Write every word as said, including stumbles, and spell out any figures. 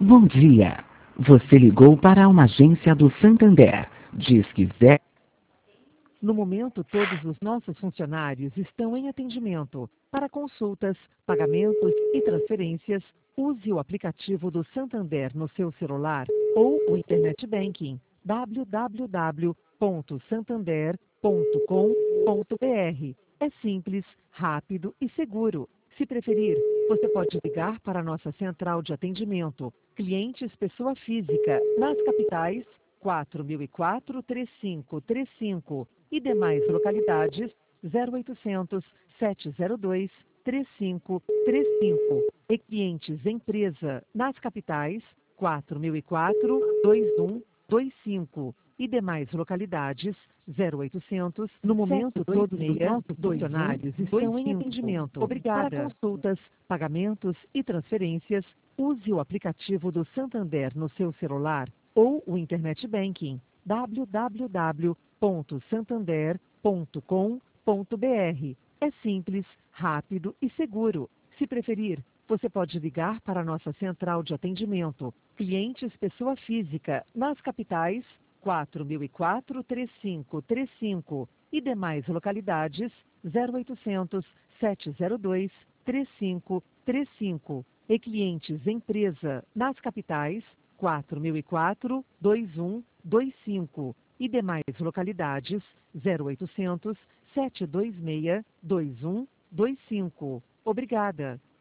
Bom dia. Você ligou para uma agência do Santander. Disque zero. No momento, todos os nossos funcionários estão em atendimento. Para consultas, pagamentos e transferências, use o aplicativo do Santander no seu celular ou o Internet Banking w w w ponto santander ponto com ponto b r. É simples, rápido e seguro. Se preferir, você pode ligar para a nossa central de atendimento, clientes pessoa física, nas capitais quatro mil e quatro, trinta e cinco trinta e cinco e demais localidades zero oitocentos, sete zero dois, trinta e cinco trinta e cinco e clientes empresa nas capitais quatro mil e quatro, vinte e um, vinte e cinco e demais localidades zero oitocentos. No momento, todos os nossos funcionários estão em atendimento. Obrigada. Para consultas, pagamentos e transferências, use o aplicativo do Santander no seu celular ou o Internet Banking w w w ponto santander ponto com ponto b r. É simples, rápido e seguro. Se preferir, você pode ligar para a nossa central de atendimento, clientes pessoa física, nas capitais quatro mil e quatro, trinta e cinco trinta e cinco e demais localidades zero oitocentos, sete zero dois, trinta e cinco trinta e cinco e clientes empresa nas capitais quatro mil e quatro, vinte e um, vinte e cinco e demais localidades zero oitocentos, sete dois seis, dois um dois cinco. Obrigada.